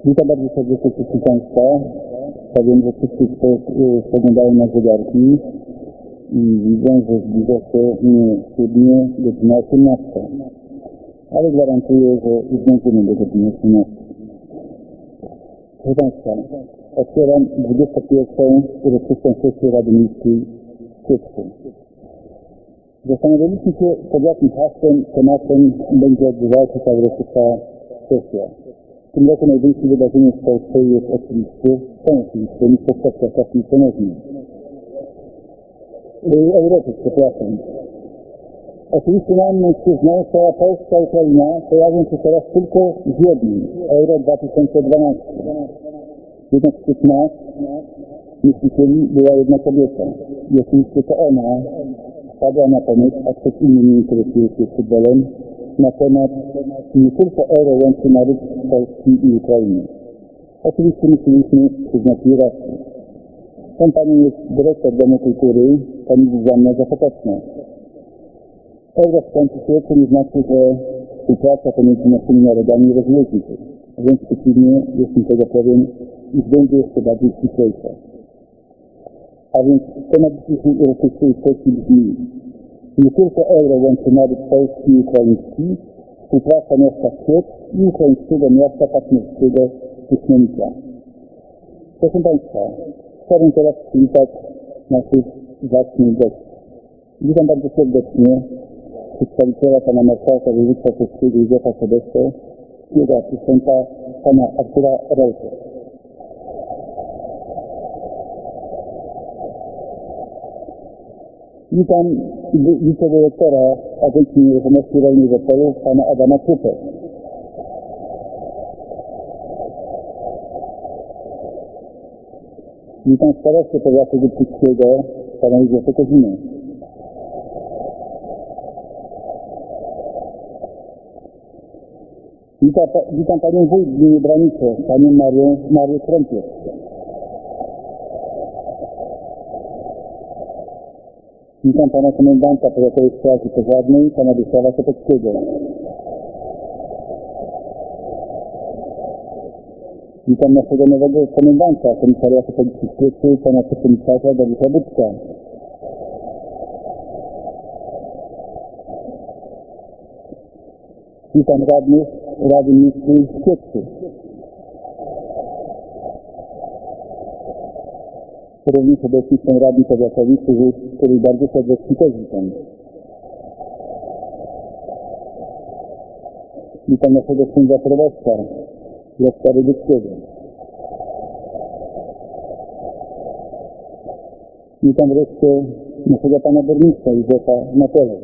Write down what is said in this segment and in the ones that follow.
Witam bardzo serdecznie wszystkich Państwa. Powiem, że wszyscy spoglądają na zegarki i widzą, że zbliża się średnio godzina 18. Ale gwarantuję, że już będziemy do godziny 18. Proszę Państwa, otwieram 21. uroczystą sesję Rady Miejskiej w Kiepsku. Zastanowiliśmy się, pod jakim hasłem, tematem będzie odbywała się ta uroczysta sesja. W tym roku największym wydarzeniem w Polsce jest oczywiście mistrzostwa świata w ponownie. Europy, przepraszam. Oczywiście nam mężczyznom cała Polska, Ukraina pojawią się teraz tylko z jednym, Euro 2012. Jednak wśród nas, myślicieli, była jedna kobieta. I oczywiście to ona wpadła na pomysł, a ktoś inny nie interesuje się futbolem, na temat nie tylko Euro łączy naród Polski i Ukrainy. Oczywiście musieliśmy przyznać jej rację. Tą panią jest dyrektor Domu Kultury, pani Zuzanna Zapoteczna. Euro skończy się, co nie znaczy, że współpraca pomiędzy naszymi narodami rozluźni się. Wręcz przeciwnie, jestem tego pewien, iż będzie jeszcze bardziej ściślejsza. A więc temat dzisiejszej uroczystej sesji brzmi: nie tylko Euro łączy naród polski i ukraiński, współpraca miasta Kiev i ukraińskiego miasta partnerskiego Tyśnienica. Proszę Państwa, chciałbym teraz przywitać naszych zacnych gości. Witam bardzo serdecznie przedstawiciela pana marszałka województwa polskiego Józefa Sobieskiego i jego asystenta pana Artura Relkę. Witam wicedyrektora Agencji Nieruchomości Rolnej w Opolu, pana Adama Krupę. Witam starostę powiatu Wybczyckiego, pana Józefa Kozina. Witam panią wójt w gminie Branice, panią Marię Krępiec. Witam pana komendanta powiatowej straży pożarnej, pana Wiesława Kopeckiego. Witam naszego nowego komendanta komisariatu Policji w Kiepsku, pana podkomisarza Dawida Buczka. Witam radnych Rady Miejskiej w Kiepsku. Również obecni są radni powiatowi, których bardzo serdecznie też witam. Witam naszego księdza proboszcza, Leszka Rybickiego. Witam wreszcie naszego pana burmistrza Józefa Matera.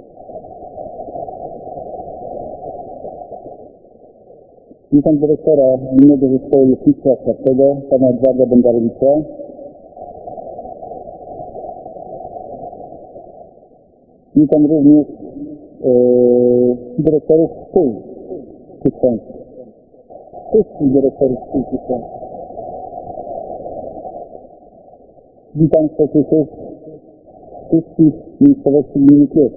Witam dyrektora Gminnego Zespołu Lecznictwa Czwartego, pana Edwarda Bondarowicza. Witam również dyrektorów szkół tysięcznych. Wszystkich dyrektorów szkół tysięcznych. Witam sołtysów wszystkich miejscowości gminy Kiepsk.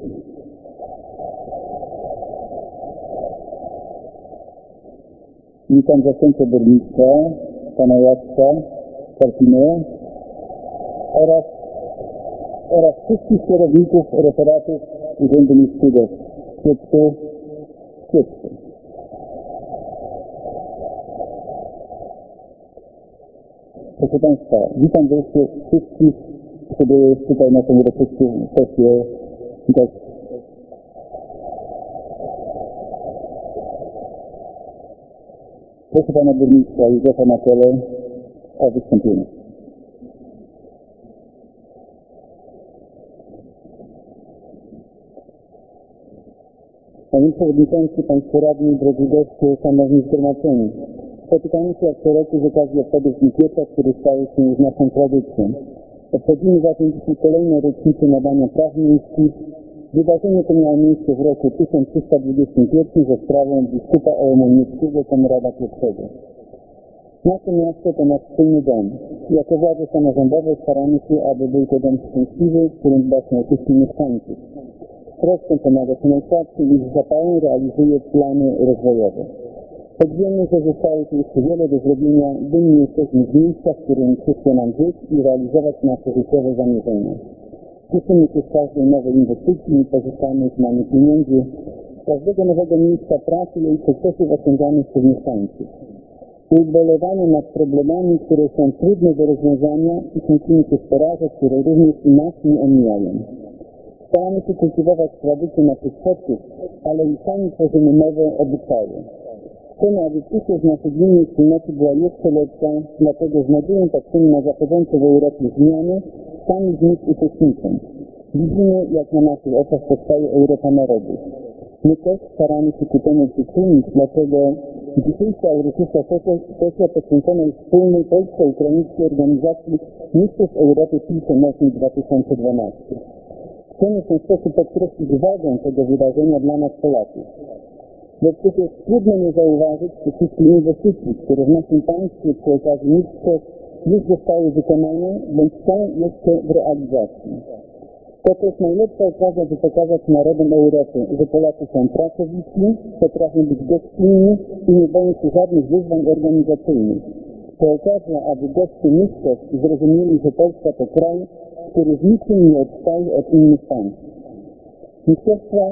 Witam zastępcę burmistrza, pana Jacka Karpinę oraz wszystkich kierowników referatów Urzędu Miejskiego w Kiepsku. Proszę Państwa, witam wreszcie wszystkich, którzy tutaj na tę uroczystą sesję gości. Proszę pana burmistrza Józefa Matele o wystąpienie. Panie Przewodniczący, Państwo Radni, drodzy goście, szanowni zgromadzeni. Spotykamy się jak co roku z okazji obchodów Dni Pieca, które stały się już naszą tradycją. Obchodzimy zatem dzisiaj kolejną rocznicę nadania praw miejskich. Wydarzenie to miało miejsce w roku 1321 za sprawą biskupa Ołomonieckiego Konrada I. Nasze miasto to nasz wspólny dom. Jako władze samorządowe staramy się, aby był to dom szczęśliwy, w którym dba się o wszystkich mieszkańców. Troską pomaga się najsłabszym i z zapałem realizuje plany rozwojowe. Choć wiemy, że zostało tu jeszcze wiele do zrobienia, dumni jesteśmy z miejsca, w którym przyszło nam żyć i realizować nasze życiowe zamierzenia. Cieszymy się z każdej nowej inwestycji, pozyskanych z nami pieniędzy, z każdego nowego miejsca pracy i sukcesów osiąganych przez mieszkańców. Ubolewamy nad problemami, które są trudne do rozwiązania i kręcimy się w porażek, które również i nas nie omijają. Staramy się kultywować tradycje naszych przodków, ale i sami tworzymy nowe obyczaje. Chcemy, aby przyszłość naszej gminnej wspólnoty była jeszcze lepsza, dlatego z nadzieją patrzymy na zachodzące w Europie zmiany, sami z nich uczestnicząc. Widzimy, jak na naszych oczach powstaje Europa narodów. My też staramy się ku temu przyczynić, dlatego dzisiejsza uroczysta sesja poświęcona jest wspólnej polsko-ukraińskiej organizacji Mistrzostw Europy Piłki Nożnej 2012. Chcemy w ten sposób podkreślić wagę tego wydarzenia dla nas Polaków. Bo przecież trudno nie zauważyć wszystkich inwestycji, które w naszym państwie przy okazji mistrzostw już zostały wykonane bądź są jeszcze w realizacji. To też najlepsza okazja, by pokazać narodom Europy, że Polacy są pracowici, potrafią być gościnni i nie boją się żadnych wyzwań organizacyjnych. To okazja, aby goście mistrzostw zrozumieli, że Polska to kraj, który w niczym nie odstaje od innych państw. Mistrzostwa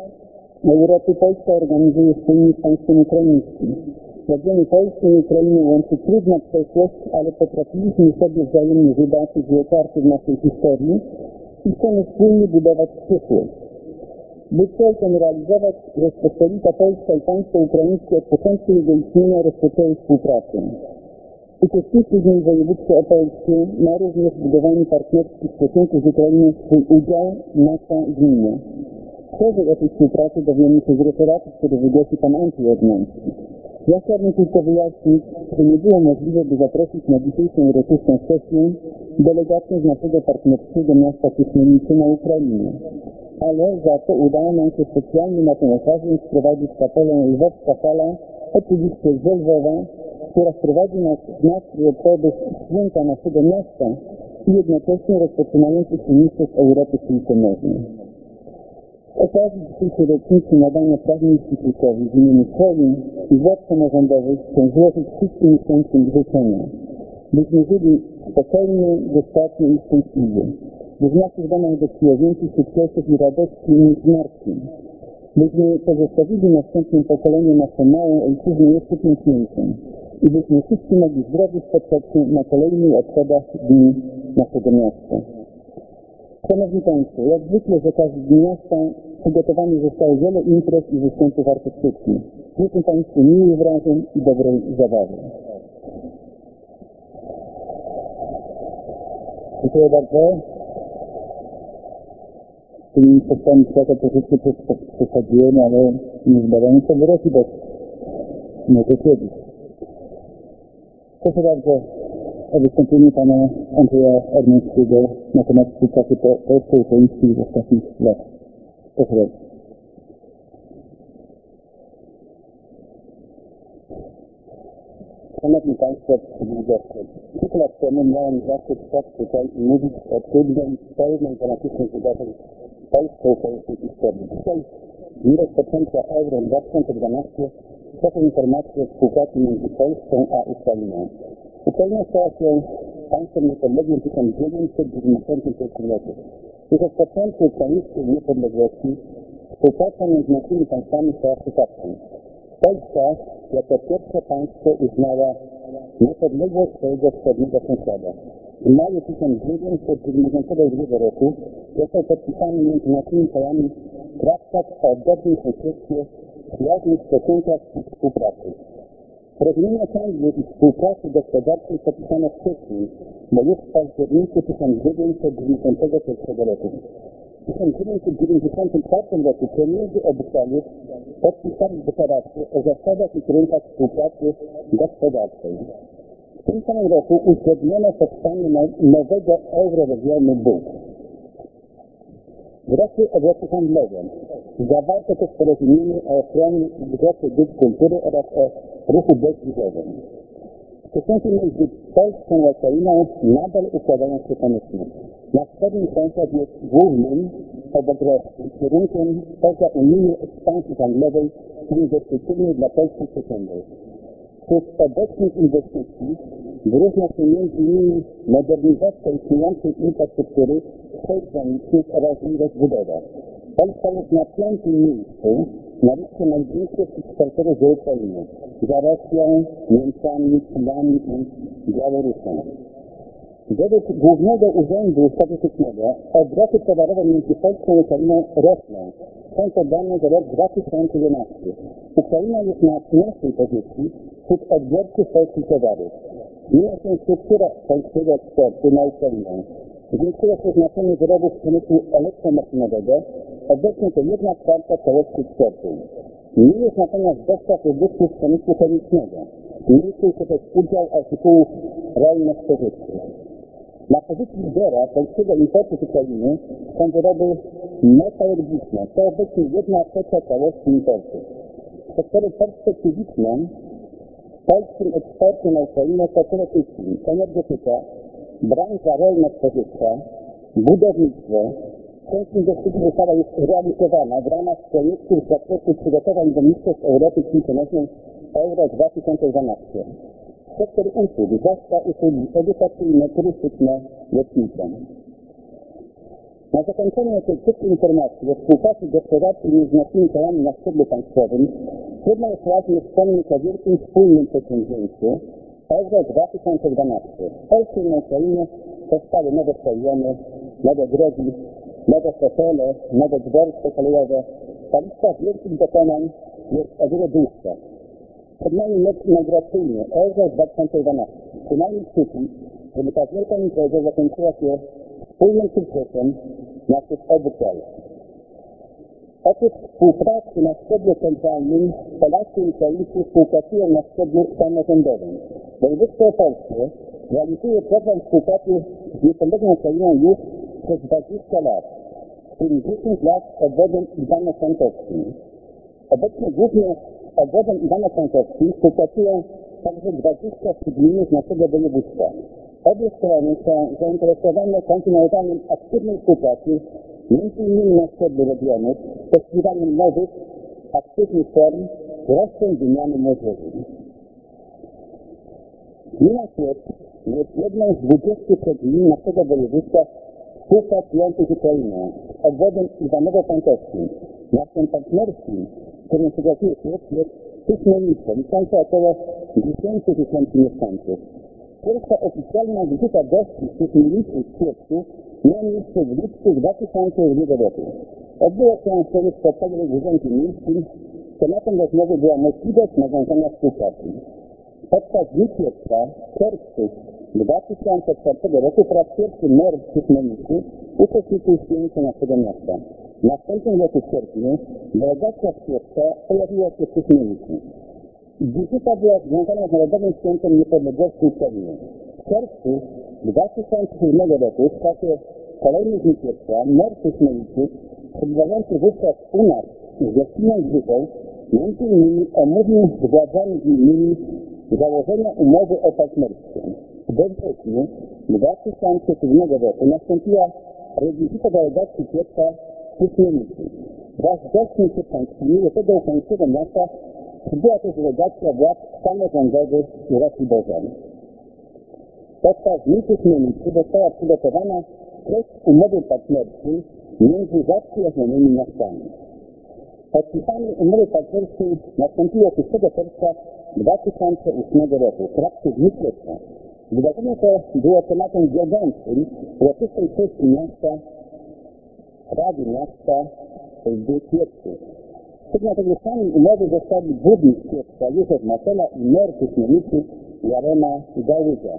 Europy Polska organizuje wspólnie z państwem ukraińskim. Jak wiemy, Polskę i Ukrainę łączy trudna przeszłość, ale potrafiliśmy sobie wzajemnie wybaczyć i oparty w naszej historii i chcemy wspólnie budować przyszłość. By cel ten realizować, Rzeczpospolita Polska i państwo ukraińskie od początku jego istnienia rozpoczęły współpracę. Uczestniczy w niej województwo opolskie, ma również w budowaniu partnerskich stosunków z Ukrainą swój udział nasza gmina. Szerzej o tej współpracy dowiemy się z referatu, który wygłosi pan Andrzej Odmiański. Ja chciałbym tylko wyjaśnić, że nie było możliwe, by zaprosić na dzisiejszą uroczystą sesję delegację z naszego partnerskiego miasta Kieśnienicy na Ukrainie. Ale za to udało nam się specjalnie na tę okazję sprowadzić kapelę Lwowska Fala, oczywiście z Lwowa, która wprowadzi nas w nastrój obchodów święta naszego miasta i jednocześnie rozpoczynających się mistrzostw Europy w piłce nożnej. Z okazji dzisiejszej rocznicy nadania praw miejskich Łukowi w imieniu Woli i władz samorządowych chcę złożyć wszystkim mieszkańcom życzenia, byśmy żyli spokojnie, dostatnio i szczęśliwie, by w naszych domach dotknęło więcej sukcesów i radości niż martwień, byśmy pozostawili następnym pokoleniom naszą małą ojczyznę jeszcze piękniejszą i byśmy wszyscy mogli zdrowie spotkać się na kolejnych obchodach dni naszego miasta. Szanowni Państwo, jak zwykle z okazji Dnia Miasta przygotowanych zostało wiele imprez i występów artystycznych. Życzę Państwu miłych wrażeń i dobrej zabawy. Dziękuję bardzo. Z tymi postami świata troszeczkę przesadziłem, ale nie zbadamy co wyroki, bo może kiedyś. Proszę bardzo o wystąpienie pana Andrzeja Odmiańskiego na temat współpracy polsko-ukraińskiej w ostatnich latach. Proszę bardzo. Szanowni Państwo, goście. Kilka lat temu miałem zaszczyt stać tutaj i mówić o trudnej, pełnej dramatycznych wydarzeń polsko-ukraińskiej historii. Dzisiaj, w dniu rozpoczęcia Euro 2012, taką informację o współpracy między Polską a Ukrainą. Ukraina stała się państwem niepodległym w 1991 roku. Już od początku ukraińskiej niepodległości współpraca między naszymi państwami stała się faktem. Polska jako pierwsze państwo uznała niepodległość swojego wschodniego sąsiada. W maju 1992 roku został podpisany między naszymi krajami traktat o dobrym sąsiedztwie, przyjaznych stosunkach i współpracy. Porozumienia handlu i współpracy gospodarczej podpisano wcześniej, bo już w październiku 1991 roku. W 1994 roku premierzy obu krajów podpisali deklarację o zasadach i kierunkach współpracy gospodarczej. W tym samym roku uzgodniono powstanie nowego euroregionu BUK. Wreszcie obrotu handlowe. Zawarto też porozumienie o ochronie wzrostu dóbr kultury oraz o ruchu bezwizowym. Stosunki między Polską a Ukrainą nadal układają się pomyślnie. Nasz wschodni sąsiad jest głównym od agresji kierunkiem pozaunijnej ekspansji handlowej inwestycyjnej dla polskich przedsiębiorstw. Wśród obecnych inwestycji wyróżnia się m.in. modernizacja istniejącej infrastruktury przejściowych oraz jej rozbudowa. Polska jest na 5. miejscu na liście największych eksporterów z Ukrainy, za Rosją, Niemcami, Chinami i Białorusią. Według Głównego Urzędu Statystycznego obroty towarowe między Polską i Ukrainą rosną. Są to dane za rok 2011. Ukraina jest na 13. pozycji wśród odbiorców polskich towarów. Zmienia się struktura polskiego eksportu na Ukrainę. Zwiększyło się znaczenie wyrobów przemysłu elektromaszynowego, obecnie to 1/4 całości eksportu. Nie jest natomiast dostaw produktów przemysłu chemicznego. Zmniejszył się też udział artykułów rolno-spożywczych. Na pozycji lidera polskiego importu z Ukrainy są wyroby metalurgiczne. To obecnie 1/3 całości importu. Sektory perspektywiczne w polskim eksporcie na Ukrainę to przede wszystkim energetyka, branża rolno-spożywcza, budownictwo. Część inwestycji została już realizowana w ramach projektu z zakresu przygotowań do Mistrzostw Europy piłki nożnej Euro 2012. Sektor usług, zwłaszcza usługi edukacyjne, turystyczne, lotnicze. Na zakończenie tej krótkiej informacji o współpracy gospodarczej między naszymi krajami na szczeblu państwowym trudno jest wyraźnie wspomnieć o wielkim wspólnym przedsięwzięciu Euro 2012. W Polsce i na Ukrainie powstały nowe stadiony, nowe drogi, nowe hotele, nowe dworce kolejowe. Ta lista wielkich dokonań jest o wiele dłuższa. Przed nami mecz inauguracyjny Euro 2012. Przynajmniej kciuki, żeby ta wielka impreza zakończyła się wspólnym sukcesem naszych obu krajów. Oprócz współpracy na szczeblu centralnym, Polacy i Ukraińcy współpracują na szczeblu samorządowym. Województwo opolskie realizuje program współpracy z niepodległą Ukrainą już przez 20 lat, w tym 10 lat z obwodem Iwano-Frankowskim. Obecnie głównie z obwodem Iwano-Frankowskim współpracują także 23 gminy z naszego województwa. Obie strony są zainteresowane kontynuowaniem aktywnej współpracy, m.in. na szczeblu regionów, poszukiwaniem nowych, aktywnych form wzrostem wymiany młodzieży. Gmina Kłecz jest jedną z 23 gmin naszego województwa współpracujących z Ukrainą, z obwodem Iwanowo-Frankowskim. Miastem partnerskim, którym przygotowanie Kłecz jest Tyśmienice, liczące około 10 000 mieszkańców. Pierwsza oficjalna wizyta gości Tyśmienicy w Kłeczu miała miejsce w lipcu 2002 roku. Odbyło się wtedy spotkanie w Urzędzie Miejskim. Tematem rozmowy była możliwość nawiązania współpracy. Podczas dni Kłecza w czerwcu 2004 roku po raz pierwszy mer Tyśmienicy uczestniczył w święcie naszego miasta. W następnym roku w sierpniu delegacja z Kłecza pojawiła się w Tyśmienicy. Wizyta była związana z Narodowym Świętem Niepodległości Ukrainy. W czerwcu 2007 roku w czasie kolejnych dni Kłecza mer Tyśmienicy, przebywający wówczas u nas z gościnną grupą, m.in. omówił z władzami gminnymi założenia umowy o partnerstwie. We wrześniu 2007 roku nastąpiła rewizyta delegacji Kłecza w Tyśmienicy. Wraz z gośćmi kłeczańskimi do tego ukraińskiego miasta przybyła też delegacja władz samorządowych i Rosji Bożan. Podczas dni Tyśmienicy została przygotowana treść umowy partnerskiej między zaprzyjaźnionymi miastami. Podpisanie umowy partnerskiej nastąpiło 6 czerwca 2008 roku w trakcie Dni Kłecza. Wydarzenie to było tematem wiodącym uroczystej sesji miasta, Rady Miasta w Kłeczu. Sygnatariuszami umowy zostali burmistrz Kłecza Józef Matela i mer Tyśmienicy Jarema Gałyga.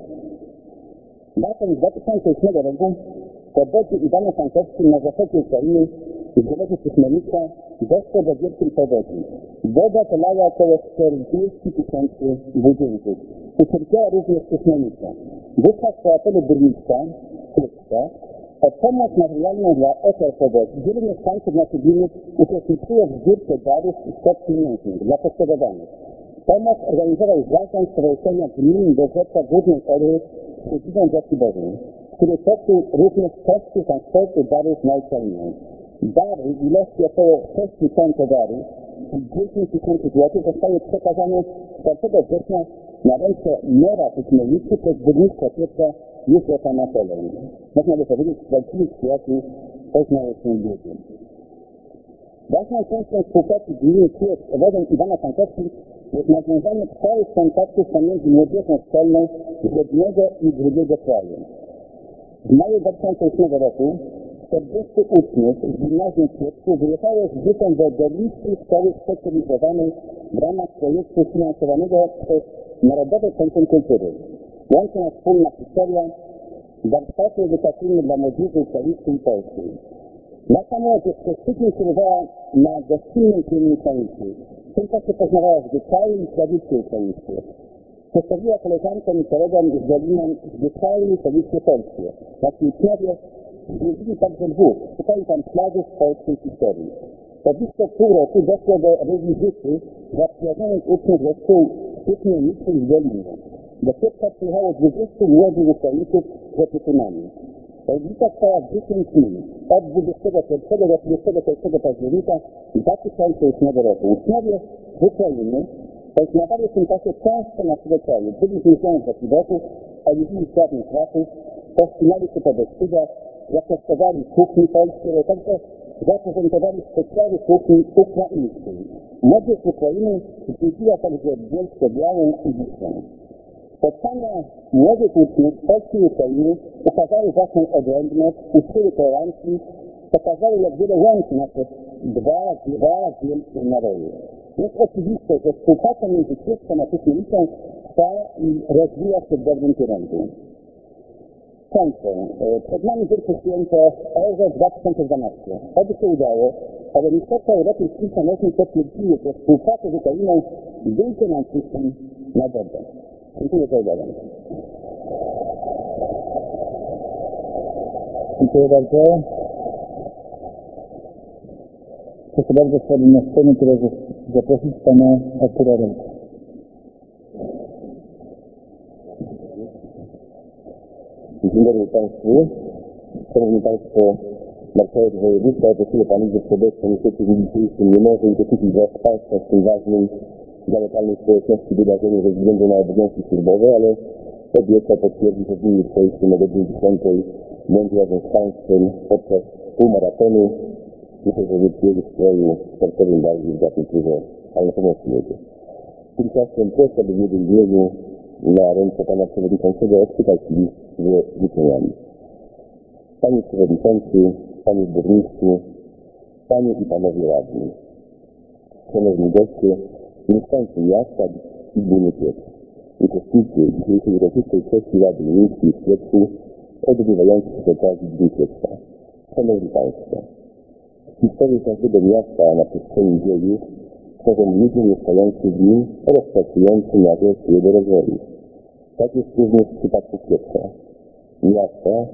Latem 2008 roku w obwodzie Iwano-Frankowskim na zachodzie Ukrainy w gminie Tyśmienica doszło do wielkiej powodzi. Woda polała około 40 000 budynków. Ucierpiała również Tyśmienica. Wówczas po apelu burmistrza Kłecza o pomoc materialną dla ofiar powodzi wielu mieszkańców naszej gminy uczestniczyło w zbiórce darów i kwot pieniężnych dla poszkodowanych. Pomoc organizował zarząd Stowarzyszenia Gmin do Rzecza Górnej Orły z siedzibą w Bożej, który pokrył również koszty transportu darów na Ukrainę. Dary w ilości około 6 ton towaru i 10 tysięcy złotych zostały przekazane 4 września na ręce mera Tychnowicy przez burmistrza Piotra Józefa Matolę. Można by powiedzieć, że zwalczyli przyjaciół poznało się biegiem. Ważną częścią współpracy gminy Kijów z obozem Iwana Pankowski jest nawiązanie trwałych kontaktów pomiędzy młodzieżą szkolną z jednego i drugiego kraju. W maju 2008 roku 40 uczniów z gimnazjum w Płocku wyjechało z grupą do Gorlickiej Szkoły Specjalizowanej w ramach projektu finansowanego przez Narodowe Centrum Kultury. Łączna wspólna historia, warsztaty edukacyjne dla młodzieży ukraińskiej i polskiej. Nasza młodzież przez tydzień kierowała na gościnnej ziemi ukraińskiej. W tym czasie poznawała zwyczaje i tradycje ukraińskie. Przedstawiła koleżankom i kolegom z Berlinem zwyczaje i tradycje polskie. Nasi uczniowie zwiedzili także Lwów, szukali tam śladów polskiej historii. Po blisko pół roku doszło do rewizyty zaprzyjaźnionych uczniów ze szkół styczniowniczych w Berlinie. Do Piotrka przyjechało 20 młodych Ukraińców z opiekunami. Rewizyta trwała w 10 dni, od 21 do 31 października 2008 roku. Uczniowie z Ukrainy poznawali w tym czasie często naszego kraju. Byli zjeżdżani z Akiwotów, odwiedzili sławnych Kraków, powstrzymali się po Beskydach, zaprezentowali kuchni polskiej, ale także zaprezentowali specjały kuchni ukraińskiej. Młodzież z Ukrainy zwiedziła także Bielsko-Białą i Wisłę. Spotkania młodych uczniów z Polski i Ukrainy pokazały własną odrębność, uczyły tolerancji, pokazały, jak wiele łączy nasze dwa wielkie narody. Jest oczywiste, że współpraca między Płockiem a Tychniowicą trwa i rozwija się w dobrym kierunku. Kończę. Przed nami wielkie święto Euro 2012. Oby się udało, ale Mistrzostwa Europy w piłce nożnej potwierdziły, że współpraca z Ukrainą wyjdzie nam wszystkim na dobre. Dziękuję za uwagę. Dziękuję bardzo. Proszę bardzo, chciałbym na scenę teraz zaprosić pana Artura Relka. Dzień dobry Państwu. Szanowni Państwo, Marszałek Województwa, prosimy Pan Izbę Obecną, niestety w dniu dzisiejszym nie może uczestniczyć wraz z Państwem w tym ważnym dla lokalnej społeczności wydarzeniu ze względu na obowiązki służbowe, ale obiecał potwierdzić, że w dniu jutrzejszym o godzinie 10 będzie razem z Państwem podczas półmaratonu wielkiego stroju sportowym bardziej w Zakulturze, ale na pewno przyjedzie. Tymczasem proszę, by w jego imieniu na ręce Pana Przewodniczącego odczytać list z życzeniami. Panie Przewodniczący, Panie Burmistrzu, Panie i Panowie Radni, Szanowni goście, mieszkańcy miasta i gminy Piotrków, uczestnicy dzisiejszej uroczystej sesji Rady Miejskiej w Piotrku odbywającej się z okazji Dnia Piotrka. Szanowni Państwo, historię każdego miasta na przestrzeni dziejów tworzą ludzie mieszkający w nim oraz pracujący na rzecz jego rozwoju. Tak jest również w przypadku Piotrka. Miasta,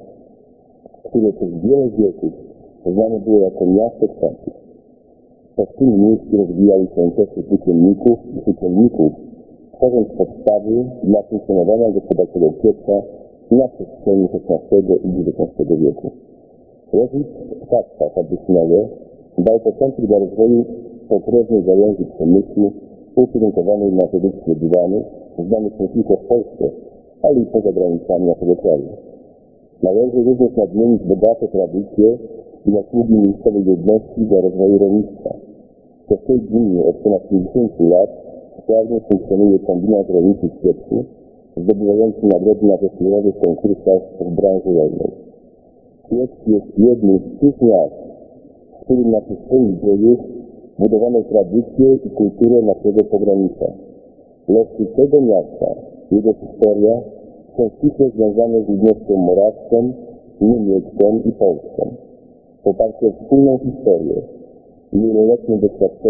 które przez wiele wieków znane było jako miasto kwiatów. To w tym miejscu rozwijały się czasy piekielników i piekielników, tworząc podstawy dla funkcjonowania gospodarczego Piotrka na przestrzeni XVI i XIX wieku. Rozwój statka fabrycznego dał początek dla rozwoju potrójnej gałęzi przemysłu ukierunkowanej na produkcję dywanów, znanych nie tylko w Polsce, ale i poza granicami naszego kraju. Należy również nadmienić bogate tradycje i zasługi miejscowej ludności dla rozwoju rolnictwa. To w tej gminie od ponad 50 lat sprawnie funkcjonuje kombinat rolniczy w Piotrku, zdobywający nagrody na festiwalowych konkursach w branży rolnej. Piotrk jest jednym z tych miast, w którym na przestrzeni dziejów budowano tradycje i kulturę naszego pogranicza. Losy tego miasta, jego historia są ściśle związane z ludnością morawską, niemiecką i polską. W oparciu o wspólną historię i wieloletnie doświadczenie